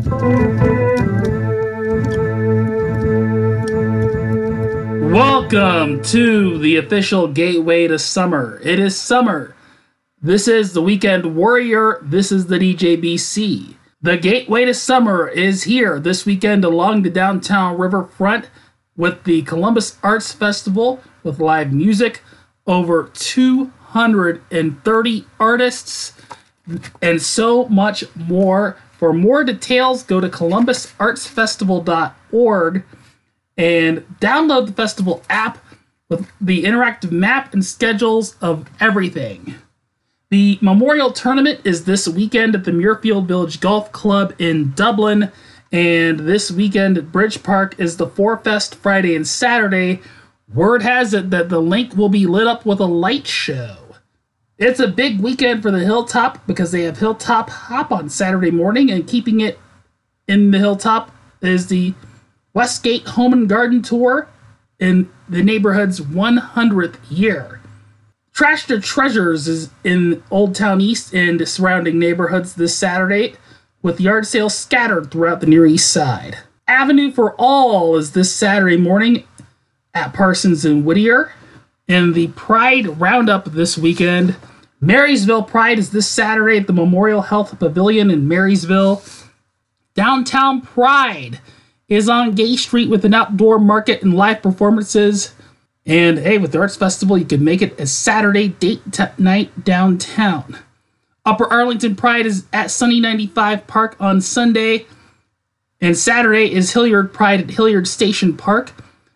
Welcome to the official gateway to summer. It is summer. This is the Weekend Warrior. This is the DJBC. The gateway to summer is here this weekend along the downtown riverfront with the Columbus Arts Festival with live music, over 230 artists, and so much more. For more details, go to columbusartsfestival.org and download the festival app with the interactive map and schedules of everything. The Memorial Tournament is this weekend at the Muirfield Village Golf Club in Dublin, and this weekend at Bridge Park is the Forfest Friday and Saturday. Word has it that the link will be lit up with a light show. It's a big weekend for the Hilltop because they have Hilltop Hop on Saturday morning, and keeping it in the Hilltop is the Westgate Home and Garden Tour in the neighborhood's 100th year. Trash to Treasures is in Old Town East and surrounding neighborhoods this Saturday, with yard sales scattered throughout the Near East Side. Avenue for All is this Saturday morning at Parsons and Whittier. And the Pride Roundup this weekend. Marysville Pride is this Saturday at the Memorial Health Pavilion in Marysville. Downtown Pride is on Gay Street with an outdoor market and live performances. And hey, with the Arts Festival, you can make it a Saturday date night downtown. Upper Arlington Pride is at Sunny 95 Park on Sunday. And Saturday is Hilliard Pride at Hilliard Station Park.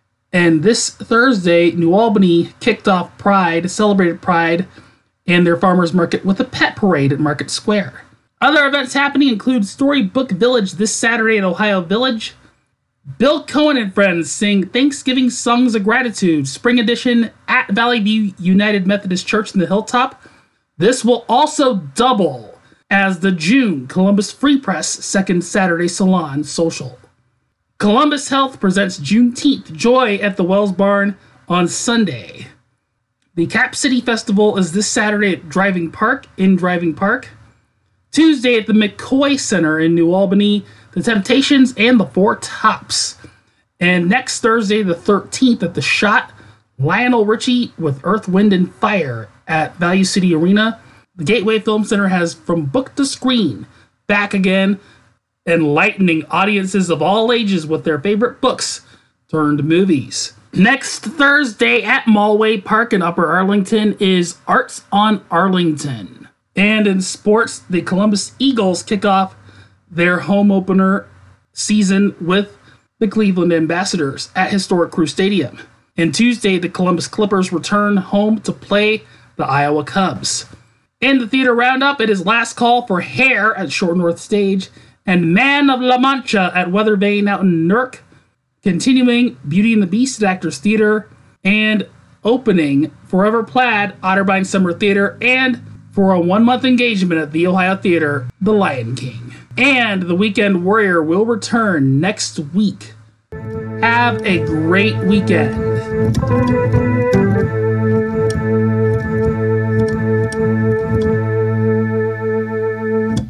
And this Thursday, New Albany kicked off Pride, celebrated Pride, and their farmers market with a pet parade at Market Square. Other events happening include Storybook Village this Saturday at Ohio Village. Bill Cohen and friends sing Thanksgiving Songs of Gratitude, Spring Edition at Valley View United Methodist Church in the Hilltop. This will also double as the June Columbus Free Press Second Saturday Salon Social. Columbus Health presents Juneteenth Joy at the Wells Barn on Sunday. The Cap City Festival is this Saturday at Driving Park in Driving Park. Tuesday at the McCoy Center in New Albany, the Temptations and the Four Tops. And next Thursday, the 13th, at the Shot, Lionel Richie with Earth, Wind, and Fire at Value City Arena. The Gateway Film Center has From Book to Screen back again, enlightening audiences of all ages with their favorite books turned movies. Next Thursday at Mallway Park in Upper Arlington is Arts on Arlington. And in sports, the Columbus Eagles kick off their home opener season with the Cleveland Ambassadors at Historic Crew Stadium. And Tuesday, the Columbus Clippers return home to play the Iowa Cubs. In the theater roundup, it is Last Call for Hair at Short North Stage and Man of La Mancha at Weather Vane out in Newark, continuing Beauty and the Beast at Actors Theater, and opening Forever Plaid, Otterbein Summer Theater, and for a 1-month engagement at the Ohio Theater, The Lion King. And the Weekend Warrior will return next week. Have a great weekend.